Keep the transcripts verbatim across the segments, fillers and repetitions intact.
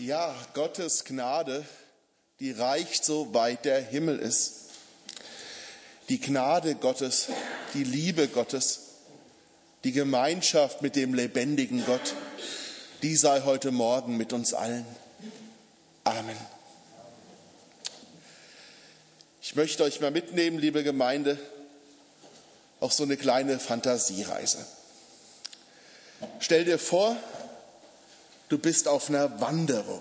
Ja, Gottes Gnade, die reicht so weit der Himmel ist. Die Gnade Gottes, die Liebe Gottes, die Gemeinschaft mit dem lebendigen Gott, die sei heute Morgen mit uns allen. Amen. Ich möchte euch mal mitnehmen, liebe Gemeinde, auf so eine kleine Fantasiereise. Stell dir vor, du bist auf einer Wanderung.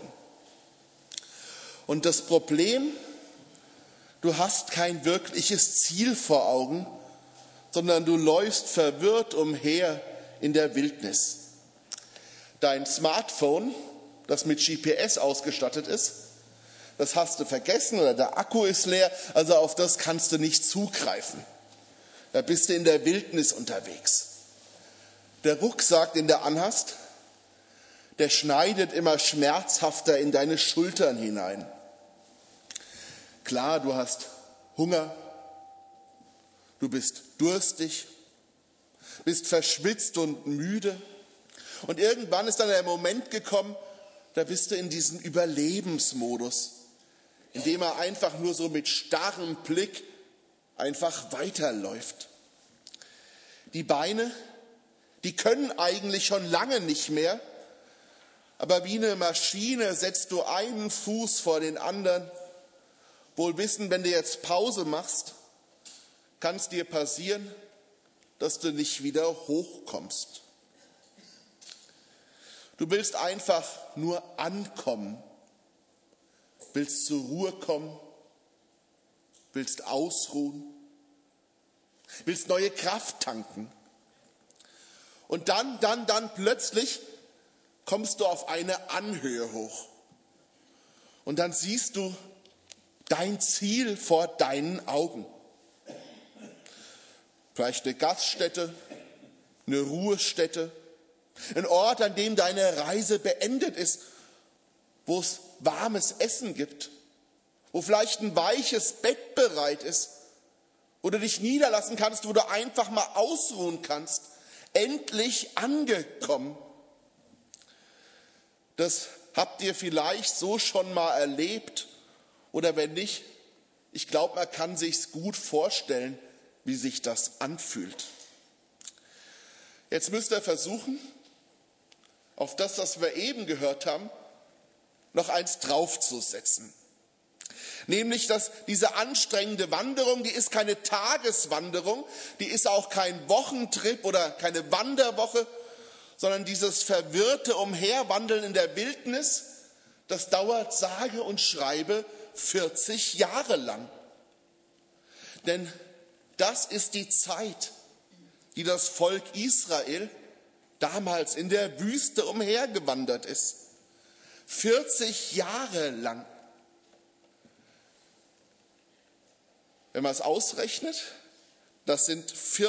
Und das Problem, du hast kein wirkliches Ziel vor Augen, sondern du läufst verwirrt umher in der Wildnis. Dein Smartphone, das mit G P S ausgestattet ist, das hast du vergessen oder der Akku ist leer, also auf das kannst du nicht zugreifen. Da bist du in der Wildnis unterwegs. Der Rucksack, den du anhast, der schneidet immer schmerzhafter in deine Schultern hinein. Klar, du hast Hunger, du bist durstig, bist verschwitzt und müde. Und irgendwann ist dann der Moment gekommen, da bist du in diesem Überlebensmodus, in dem er einfach nur so mit starrem Blick einfach weiterläuft. Die Beine, die können eigentlich schon lange nicht mehr, aber wie eine Maschine setzt du einen Fuß vor den anderen. Wohl wissen, wenn du jetzt Pause machst, kann es dir passieren, dass du nicht wieder hochkommst. Du willst einfach nur ankommen, willst zur Ruhe kommen, willst ausruhen, willst neue Kraft tanken. Und dann, dann, dann plötzlich kommst du auf eine Anhöhe hoch. Und dann siehst du dein Ziel vor deinen Augen. Vielleicht eine Gaststätte, eine Ruhestätte, ein Ort, an dem deine Reise beendet ist, wo es warmes Essen gibt, wo vielleicht ein weiches Bett bereit ist, wo du dich niederlassen kannst, wo du einfach mal ausruhen kannst. Endlich angekommen. Das habt ihr vielleicht so schon mal erlebt oder wenn nicht, ich glaube, man kann sich's gut vorstellen, wie sich das anfühlt. Jetzt müsst ihr versuchen, auf das, was wir eben gehört haben, noch eins draufzusetzen. Nämlich, dass diese anstrengende Wanderung, die ist keine Tageswanderung, die ist auch kein Wochentrip oder keine Wanderwoche, sondern dieses verwirrte Umherwandeln in der Wildnis, das dauert sage und schreibe vierzig Jahre lang. Denn das ist die Zeit, die das Volk Israel damals in der Wüste umhergewandert ist. vierzig Jahre lang. Wenn man es ausrechnet, das sind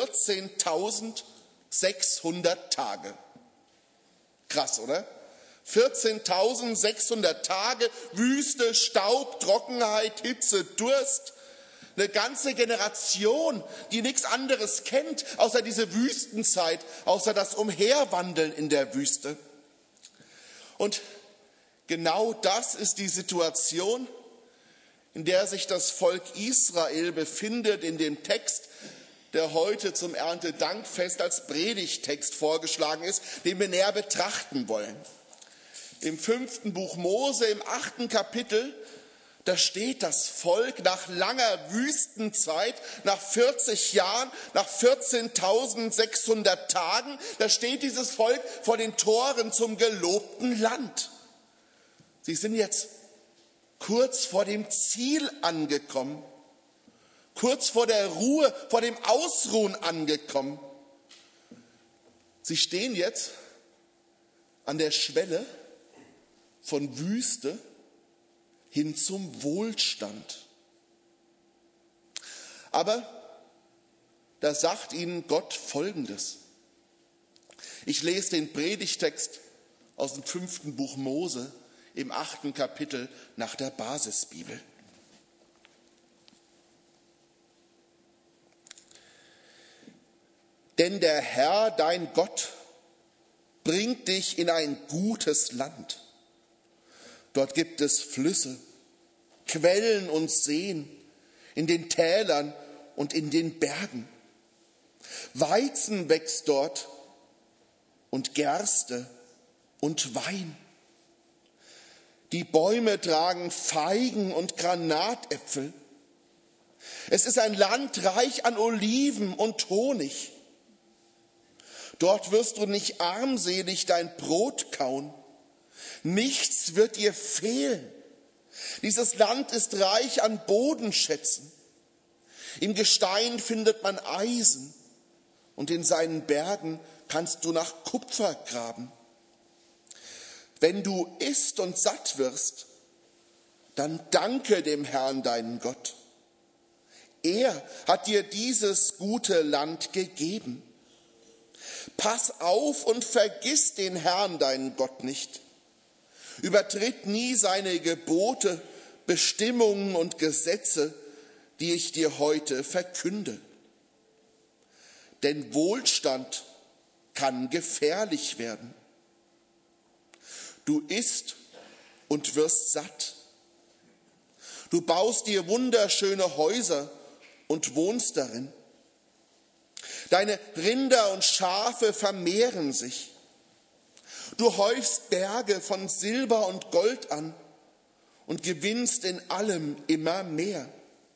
vierzehntausendsechshundert Tage. Krass, oder? vierzehntausendsechshundert Tage, Wüste, Staub, Trockenheit, Hitze, Durst. Eine ganze Generation, die nichts anderes kennt, außer diese Wüstenzeit, außer das Umherwandeln in der Wüste. Und genau das ist die Situation, in der sich das Volk Israel befindet in dem Text, der heute zum Erntedankfest als Predigttext vorgeschlagen ist, den wir näher betrachten wollen. Im fünften Buch Mose, im achten Kapitel, da steht das Volk nach langer Wüstenzeit, nach vierzig Jahren, nach vierzehntausendsechshundert Tagen, da steht dieses Volk vor den Toren zum gelobten Land. Sie sind jetzt kurz vor dem Ziel angekommen, kurz vor der Ruhe, vor dem Ausruhen angekommen. Sie stehen jetzt an der Schwelle von Wüste hin zum Wohlstand. Aber da sagt ihnen Gott Folgendes. Ich lese den Predigtext aus dem fünften Buch Mose im achten Kapitel nach der Basisbibel. Denn der Herr, dein Gott, bringt dich in ein gutes Land, Dort gibt es Flüsse, Quellen und Seen in den Tälern und in den Bergen. Weizen wächst dort und Gerste und Wein. Die Bäume tragen Feigen und Granatäpfel. Es ist ein Land reich an Oliven und Honig. Dort wirst du nicht armselig dein Brot kauen. Nichts wird dir fehlen. Dieses Land ist reich an Bodenschätzen. Im Gestein findet man Eisen und in seinen Bergen kannst du nach Kupfer graben. Wenn du isst und satt wirst, dann danke dem Herrn, deinen Gott. Er hat dir dieses gute Land gegeben. Pass auf und vergiss den Herrn, deinen Gott, nicht. Übertritt nie seine Gebote, Bestimmungen und Gesetze, die ich dir heute verkünde. Denn Wohlstand kann gefährlich werden. Du isst und wirst satt. Du baust dir wunderschöne Häuser und wohnst darin. Deine Rinder und Schafe vermehren sich. Du häufst Berge von Silber und Gold an und gewinnst in allem immer mehr.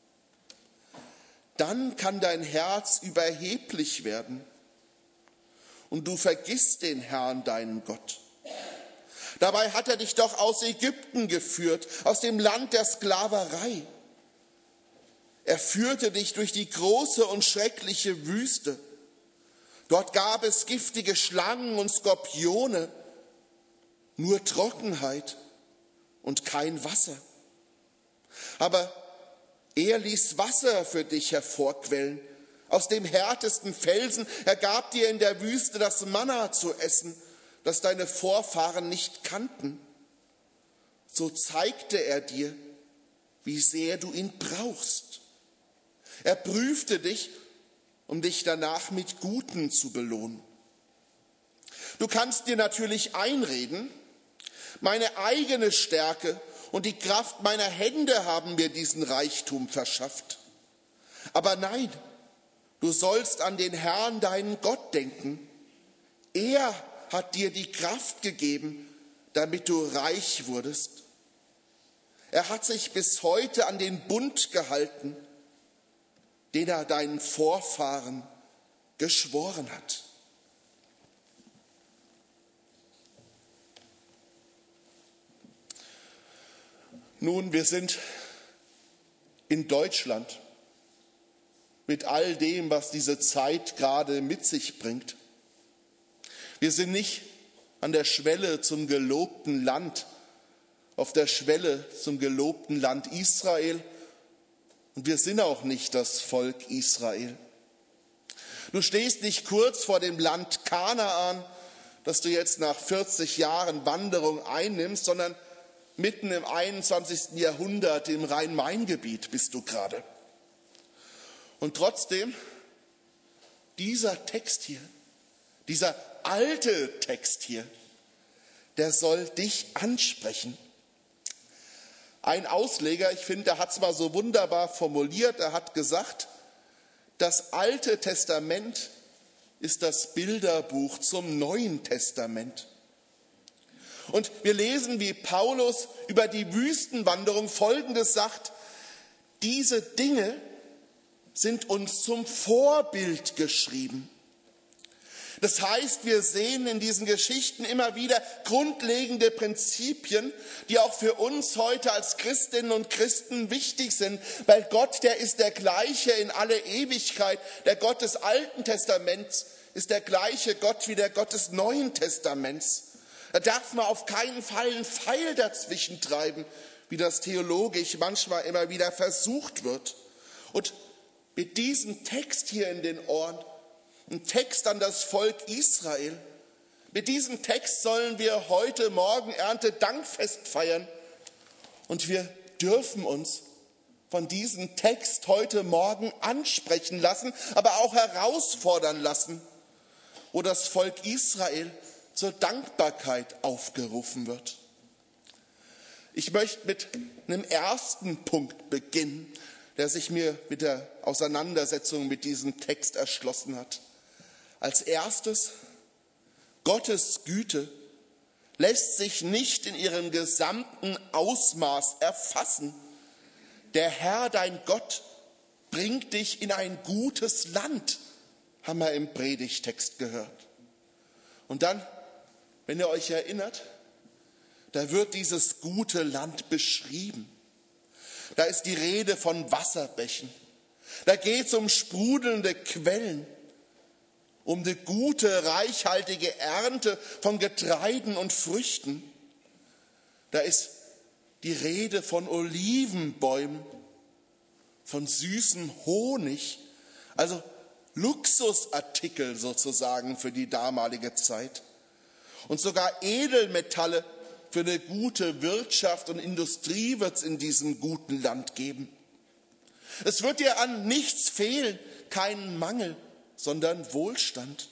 Dann kann dein Herz überheblich werden und du vergisst den Herrn, deinen Gott. Dabei hat er dich doch aus Ägypten geführt, aus dem Land der Sklaverei. Er führte dich durch die große und schreckliche Wüste. Dort gab es giftige Schlangen und Skorpione, nur Trockenheit und kein Wasser. Aber er ließ Wasser für dich hervorquellen. Aus dem härtesten Felsen, er gab dir in der Wüste das Manna zu essen, das deine Vorfahren nicht kannten. So zeigte er dir, wie sehr du ihn brauchst. Er prüfte dich, um dich danach mit Guten zu belohnen. Du kannst dir natürlich einreden, meine eigene Stärke und die Kraft meiner Hände haben mir diesen Reichtum verschafft. Aber nein, du sollst an den Herrn, deinen Gott, denken. Er hat dir die Kraft gegeben, damit du reich wurdest. Er hat sich bis heute an den Bund gehalten, den er deinen Vorfahren geschworen hat. Nun, wir sind in Deutschland mit all dem, was diese Zeit gerade mit sich bringt. Wir sind nicht an der Schwelle zum gelobten Land, auf der Schwelle zum gelobten Land Israel. Und wir sind auch nicht das Volk Israel. Du stehst nicht kurz vor dem Land Kanaan, das du jetzt nach vierzig Jahren Wanderung einnimmst, sondern mitten im einundzwanzigsten Jahrhundert im Rhein-Main-Gebiet bist du gerade. Und trotzdem, dieser Text hier, dieser alte Text hier, der soll dich ansprechen. Ein Ausleger, ich finde, der hat es mal so wunderbar formuliert, er hat gesagt, das Alte Testament ist das Bilderbuch zum Neuen Testament. Und wir lesen, wie Paulus über die Wüstenwanderung Folgendes sagt: Diese Dinge sind uns zum Vorbild geschrieben. Das heißt, wir sehen in diesen Geschichten immer wieder grundlegende Prinzipien, die auch für uns heute als Christinnen und Christen wichtig sind, weil Gott, der ist der gleiche in alle Ewigkeit. Der Gott des Alten Testaments ist der gleiche Gott wie der Gott des Neuen Testaments. Da darf man auf keinen Fall einen Pfeil dazwischen treiben, wie das theologisch manchmal immer wieder versucht wird. Und mit diesem Text hier in den Ohren, ein Text an das Volk Israel, mit diesem Text sollen wir heute Morgen Erntedankfest feiern. Und wir dürfen uns von diesem Text heute Morgen ansprechen lassen, aber auch herausfordern lassen, wo das Volk Israel zur Dankbarkeit aufgerufen wird. Ich möchte mit einem ersten Punkt beginnen, der sich mir mit der Auseinandersetzung mit diesem Text erschlossen hat. Als erstes, Gottes Güte lässt sich nicht in ihrem gesamten Ausmaß erfassen. Der Herr, dein Gott, bringt dich in ein gutes Land, haben wir im Predigtext gehört. Und dann, wenn ihr euch erinnert, da wird dieses gute Land beschrieben. Da ist die Rede von Wasserbächen. Da geht es um sprudelnde Quellen, um eine gute, reichhaltige Ernte von Getreiden und Früchten. Da ist die Rede von Olivenbäumen, von süßem Honig, also Luxusartikel sozusagen für die damalige Zeit. Und sogar Edelmetalle für eine gute Wirtschaft und Industrie wird es in diesem guten Land geben. Es wird dir an nichts fehlen, keinen Mangel, sondern Wohlstand.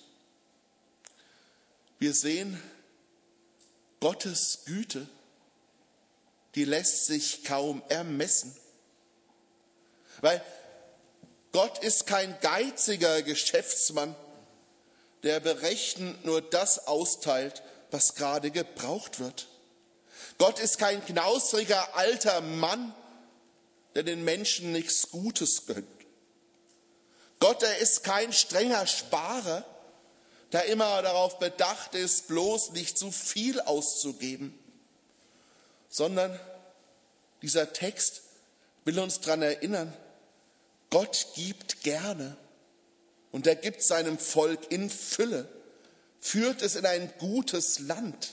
Wir sehen, Gottes Güte, die lässt sich kaum ermessen. Weil Gott ist kein geiziger Geschäftsmann, der berechnend nur das austeilt, was gerade gebraucht wird. Gott ist kein knausriger alter Mann, der den Menschen nichts Gutes gönnt. Gott, er ist kein strenger Sparer, der immer darauf bedacht ist, bloß nicht zu viel auszugeben. Sondern dieser Text will uns daran erinnern, Gott gibt gerne und er gibt seinem Volk in Fülle, führt es in ein gutes Land.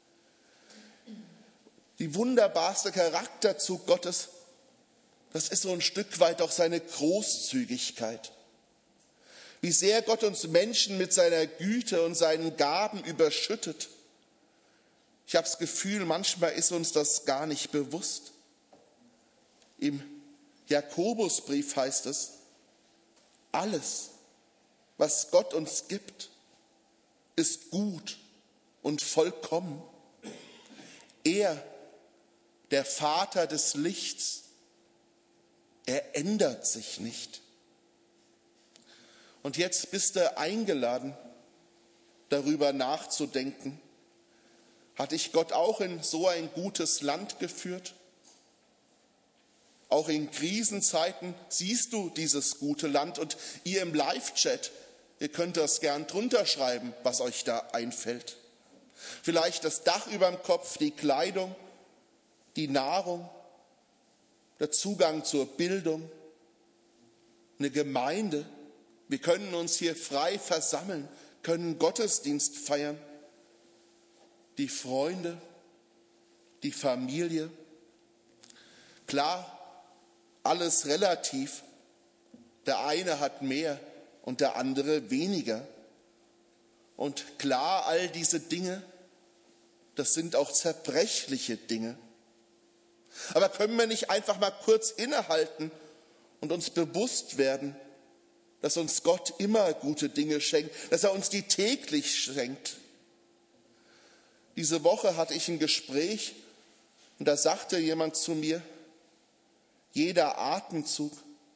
Die wunderbarste Charakterzug Gottes, das ist so ein Stück weit auch seine Großzügigkeit. Wie sehr Gott uns Menschen mit seiner Güte und seinen Gaben überschüttet. Ich habe das Gefühl, manchmal ist uns das gar nicht bewusst. Im Jakobusbrief heißt es, alles, was Gott uns gibt, ist gut und vollkommen. Er, der Vater des Lichts, er ändert sich nicht. Und jetzt bist du eingeladen, darüber nachzudenken. Hat dich Gott auch in so ein gutes Land geführt? Auch in Krisenzeiten siehst du dieses gute Land und ihr im Live-Chat, ihr könnt das gern drunter schreiben, was euch da einfällt. Vielleicht das Dach über dem Kopf, die Kleidung, die Nahrung, der Zugang zur Bildung, eine Gemeinde. Wir können uns hier frei versammeln, können Gottesdienst feiern. Die Freunde, die Familie. Klar, alles relativ. Der eine hat mehr und der andere weniger. Und klar, all diese Dinge, das sind auch zerbrechliche Dinge. Aber können wir nicht einfach mal kurz innehalten und uns bewusst werden, dass uns Gott immer gute Dinge schenkt, dass er uns die täglich schenkt. Diese Woche hatte ich ein Gespräch und da sagte jemand zu mir, jeder Atemzug,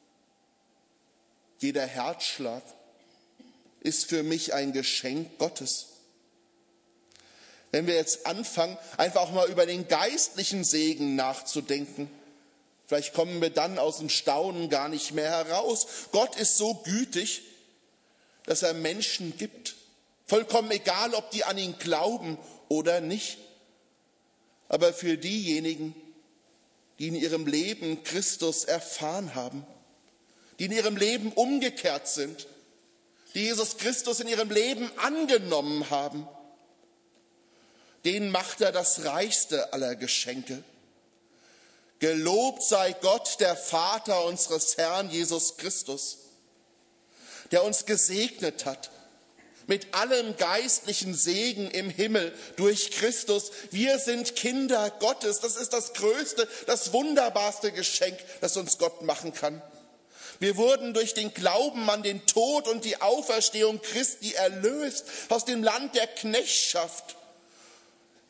jeder Herzschlag ist für mich ein Geschenk Gottes. Wenn wir jetzt anfangen, einfach auch mal über den geistlichen Segen nachzudenken, vielleicht kommen wir dann aus dem Staunen gar nicht mehr heraus. Gott ist so gütig, dass er Menschen gibt. Vollkommen egal, ob die an ihn glauben oder nicht. Aber für diejenigen, die in ihrem Leben Christus erfahren haben, die in ihrem Leben umgekehrt sind, die Jesus Christus in ihrem Leben angenommen haben, denen macht er das reichste aller Geschenke. Gelobt sei Gott, der Vater unseres Herrn Jesus Christus, der uns gesegnet hat mit allem geistlichen Segen im Himmel durch Christus. Wir sind Kinder Gottes. Das ist das größte, das wunderbarste Geschenk, das uns Gott machen kann. Wir wurden durch den Glauben an den Tod und die Auferstehung Christi erlöst aus dem Land der Knechtschaft.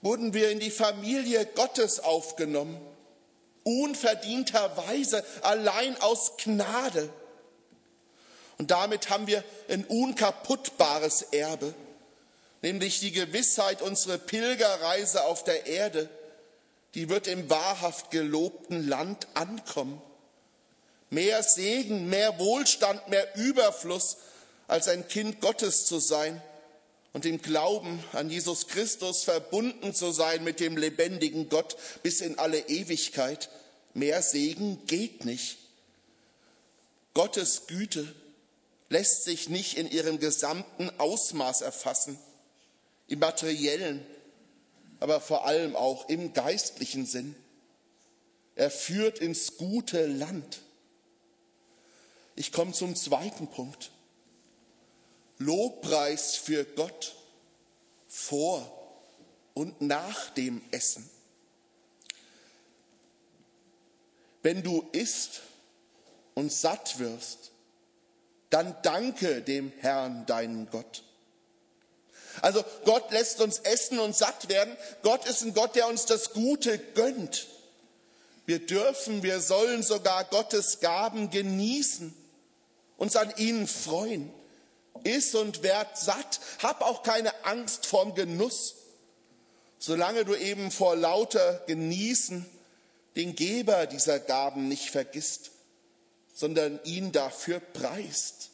wurden wir in die Familie Gottes aufgenommen, unverdienterweise, allein aus Gnade. Und damit haben wir ein unkaputtbares Erbe, nämlich die Gewissheit, unsere Pilgerreise auf der Erde, die wird im wahrhaft gelobten Land ankommen. Mehr Segen, mehr Wohlstand, mehr Überfluss, als ein Kind Gottes zu sein und im Glauben an Jesus Christus verbunden zu sein mit dem lebendigen Gott bis in alle Ewigkeit. Mehr Segen geht nicht. Gottes Güte lässt sich nicht in ihrem gesamten Ausmaß erfassen, im materiellen, aber vor allem auch im geistlichen Sinn. Er führt ins gute Land. Ich komme zum zweiten Punkt. Lobpreis für Gott vor und nach dem Essen. Wenn du isst und satt wirst, dann danke dem Herrn, deinen Gott. Also Gott lässt uns essen und satt werden. Gott ist ein Gott, der uns das Gute gönnt. Wir dürfen, wir sollen sogar Gottes Gaben genießen, uns an ihnen freuen. Iss und werd satt, hab auch keine Angst vorm Genuss, solange du eben vor lauter Genießen den Geber dieser Gaben nicht vergisst, sondern ihn dafür preist.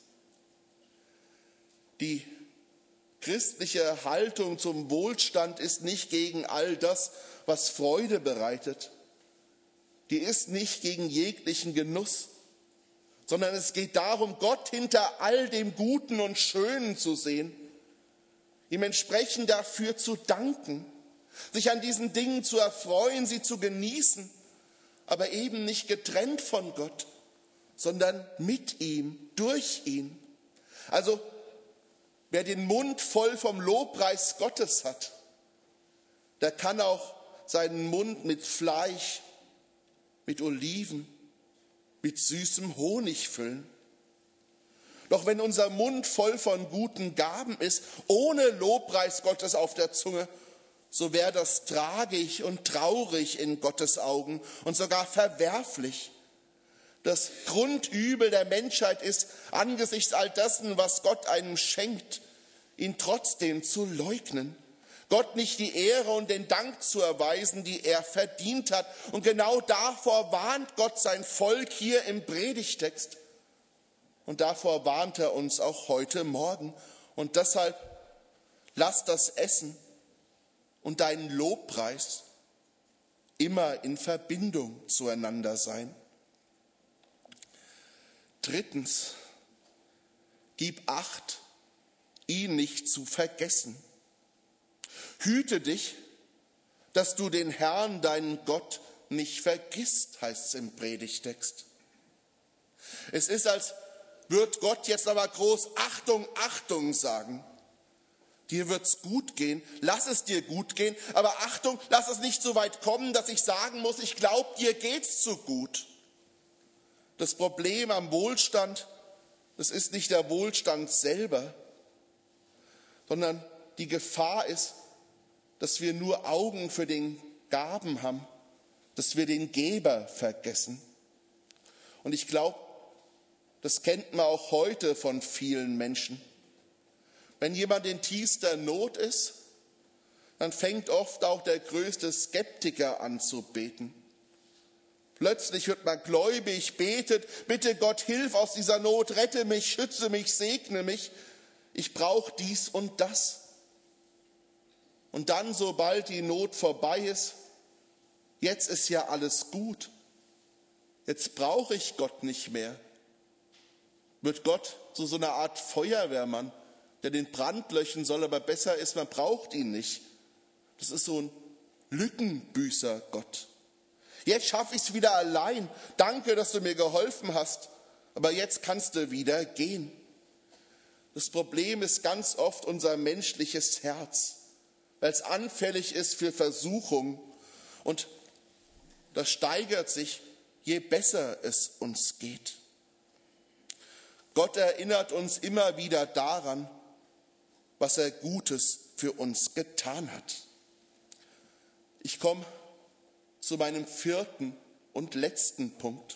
Die christliche Haltung zum Wohlstand ist nicht gegen all das, was Freude bereitet. Die ist nicht gegen jeglichen Genuss, sondern es geht darum, Gott hinter all dem Guten und Schönen zu sehen, ihm entsprechend dafür zu danken, sich an diesen Dingen zu erfreuen, sie zu genießen, aber eben nicht getrennt von Gott, sondern mit ihm, durch ihn. Also wer den Mund voll vom Lobpreis Gottes hat, der kann auch seinen Mund mit Fleisch, mit Oliven, mit süßem Honig füllen. Doch wenn unser Mund voll von guten Gaben ist, ohne Lobpreis Gottes auf der Zunge, so wäre das tragisch und traurig in Gottes Augen und sogar verwerflich. Das Grundübel der Menschheit ist, angesichts all dessen, was Gott einem schenkt, ihn trotzdem zu leugnen. Gott nicht die Ehre und den Dank zu erweisen, die er verdient hat. Und genau davor warnt Gott sein Volk hier im Predigtext. Und davor warnt er uns auch heute Morgen. Und deshalb lass das Essen und deinen Lobpreis immer in Verbindung zueinander sein. Drittens, gib Acht, ihn nicht zu vergessen. Hüte dich, dass du den Herrn, deinen Gott, nicht vergisst, heißt es im Predigtext. Es ist, als würde Gott jetzt aber groß Achtung, Achtung sagen. Dir wird's gut gehen, lass es dir gut gehen, aber Achtung, lass es nicht so weit kommen, dass ich sagen muss, ich glaube, dir geht's zu gut. Das Problem am Wohlstand, das ist nicht der Wohlstand selber, sondern die Gefahr ist, dass wir nur Augen für den Gaben haben, dass wir den Geber vergessen. Und ich glaube, das kennt man auch heute von vielen Menschen. Wenn jemand in tiefster Not ist, dann fängt oft auch der größte Skeptiker an zu beten. Plötzlich wird man gläubig, betet, bitte Gott, hilf aus dieser Not, rette mich, schütze mich, segne mich. Ich brauche dies und das. Und dann, sobald die Not vorbei ist, jetzt ist ja alles gut. Jetzt brauche ich Gott nicht mehr. Wird Gott zu so einer Art Feuerwehrmann, der den Brand löschen soll, aber besser ist, man braucht ihn nicht. Das ist so ein Lückenbüßer Gott. Jetzt schaffe ich es wieder allein. Danke, dass du mir geholfen hast. Aber jetzt kannst du wieder gehen. Das Problem ist ganz oft unser menschliches Herz, weil es anfällig ist für Versuchung. Und das steigert sich, je besser es uns geht. Gott erinnert uns immer wieder daran, was er Gutes für uns getan hat. Ich komme zu meinem vierten und letzten Punkt.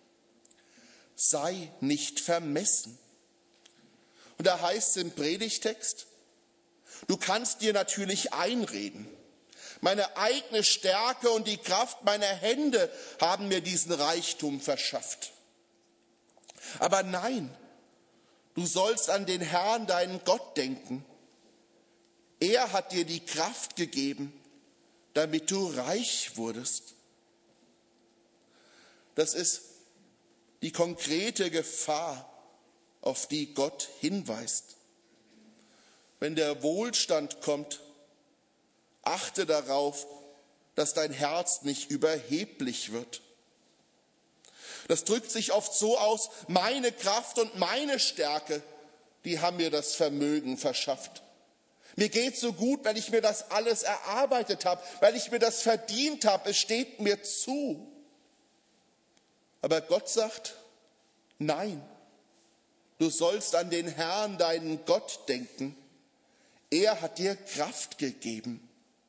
Sei nicht vermessen. Und da heißt es im Predigtext, du kannst dir natürlich einreden, meine eigene Stärke und die Kraft meiner Hände haben mir diesen Reichtum verschafft. Aber nein, du sollst an den Herrn, deinen Gott, denken. Er hat dir die Kraft gegeben, damit du reich wurdest. Das ist die konkrete Gefahr, auf die Gott hinweist. Wenn der Wohlstand kommt, achte darauf, dass dein Herz nicht überheblich wird. Das drückt sich oft so aus, meine Kraft und meine Stärke, die haben mir das Vermögen verschafft. Mir geht so gut, weil ich mir das alles erarbeitet habe, weil ich mir das verdient habe, es steht mir zu. Aber Gott sagt, nein, du sollst an den Herrn, deinen Gott, denken. Er hat dir Kraft gegeben.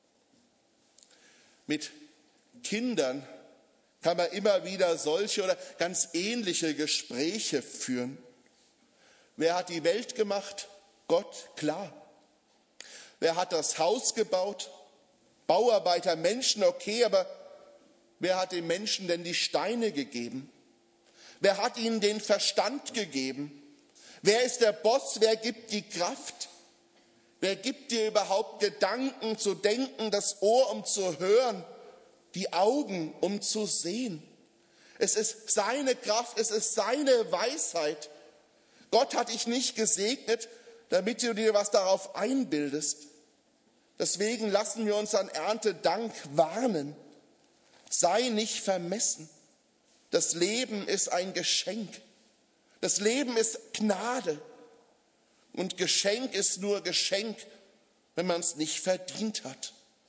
Mit Kindern kann man immer wieder solche oder ganz ähnliche Gespräche führen. Wer hat die Welt gemacht? Gott, klar. Wer hat das Haus gebaut? Bauarbeiter, Menschen, okay, aber wer hat den Menschen denn die Steine gegeben? Wer hat ihnen den Verstand gegeben? Wer ist der Boss? Wer gibt die Kraft? Wer gibt dir überhaupt Gedanken zu denken, das Ohr, um zu hören, die Augen, um zu sehen? Es ist seine Kraft, es ist seine Weisheit. Gott hat dich nicht gesegnet, damit du dir was darauf einbildest. Deswegen lassen wir uns an Erntedank warnen. Sei nicht vermessen. Das Leben ist ein Geschenk. Das Leben ist Gnade. Und Geschenk ist nur Geschenk, wenn man es nicht verdient hat.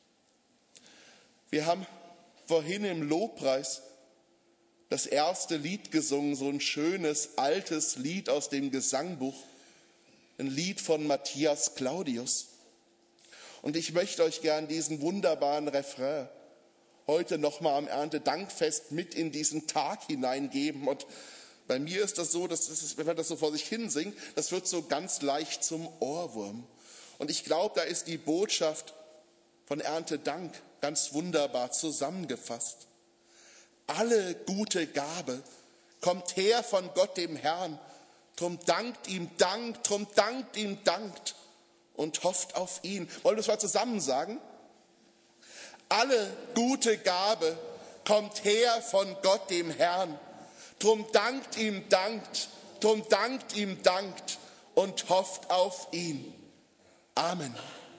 Wir haben vorhin im Lobpreis das erste Lied gesungen, so ein schönes, altes Lied aus dem Gesangbuch, ein Lied von Matthias Claudius. Und ich möchte euch gern diesen wunderbaren Refrain heute nochmal am Erntedankfest mit in diesen Tag hineingeben. Und bei mir ist das so, dass es, wenn man das so vor sich hin singt, das wird so ganz leicht zum Ohrwurm. Und ich glaube, da ist die Botschaft von Erntedank ganz wunderbar zusammengefasst. Alle gute Gabe kommt her von Gott dem Herrn. Drum dankt ihm, dankt, drum dankt ihm, dankt und hofft auf ihn. Wollen wir es mal zusammen sagen? Alle gute Gabe kommt her von Gott dem Herrn. Drum dankt ihm, dankt, drum dankt ihm, dankt und hofft auf ihn. Amen.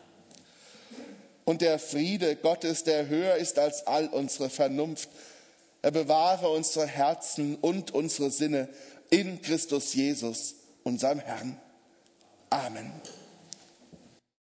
Und der Friede Gottes, der höher ist als all unsere Vernunft, er bewahre unsere Herzen und unsere Sinne in Christus Jesus, unserem Herrn. Amen.